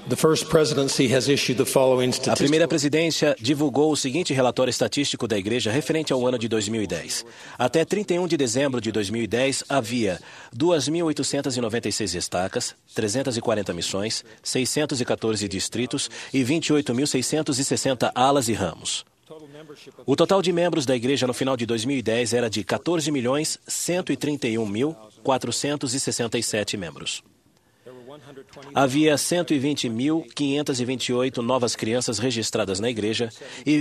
The first presidency has issued the following A statistics. primeira presidência divulgou o seguinte relatório estatístico da Igreja referente ao ano de 2010. Até 31 de dezembro de 2010, havia 2.896 estacas, 340 missões, 614 distritos e 28.660 alas e ramos. O total de membros da Igreja no final de 2010 era de 14.131.467 membros. Havia 120.528 novas crianças registradas na igreja e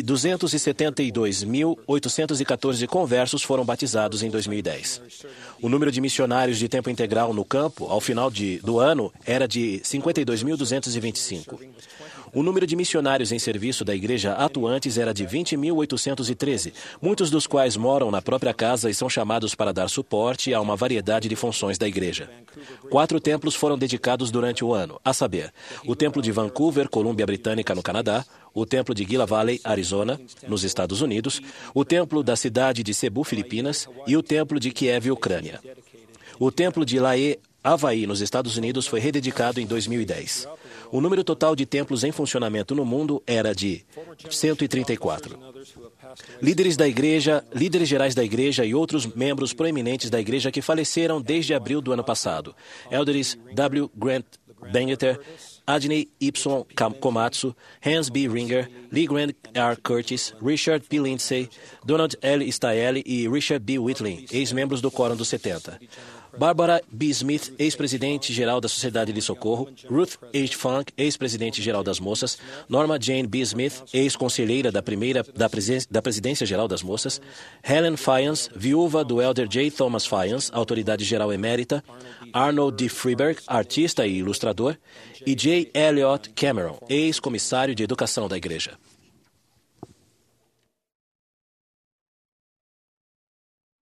272.814 conversos foram batizados em 2010. O número de missionários de tempo integral no campo, ao final do ano, era de 52.225. O número de missionários em serviço da igreja atuantes era de 20.813, muitos dos quais moram na própria casa e são chamados para dar suporte a uma variedade de funções da igreja. 4 templos foram dedicados durante o ano, a saber, o Templo de Vancouver, Colômbia Britânica, no Canadá, o Templo de Gila Valley, Arizona, nos Estados Unidos, o Templo da cidade de Cebu, Filipinas, e o Templo de Kiev, Ucrânia. O Templo de Lae, Havaí, nos Estados Unidos, foi rededicado em 2010. O número total de templos em funcionamento no mundo era de 134. Líderes da igreja, líderes gerais da igreja e outros membros proeminentes da igreja que faleceram desde abril do ano passado. Elders W. Grant Bangeter, Adney Y. Komatsu, Hans B. Ringer, Lee Grant R. Curtis, Richard P. Lindsay, Donald L. Staeli e Richard B. Whitling, ex-membros do Quórum dos 70. Barbara B. Smith, ex-presidente-geral da Sociedade de Socorro, Ruth H. Funk, ex-presidente-geral das Moças, Norma Jane B. Smith, ex-conselheira da Presidência-Geral das Moças, Helen Fyans, viúva do Elder J. Thomas Fyans, autoridade-geral emérita, Arnold D. Freeberg, artista e ilustrador, e J. Elliott Cameron, ex-comissário de Educação da Igreja.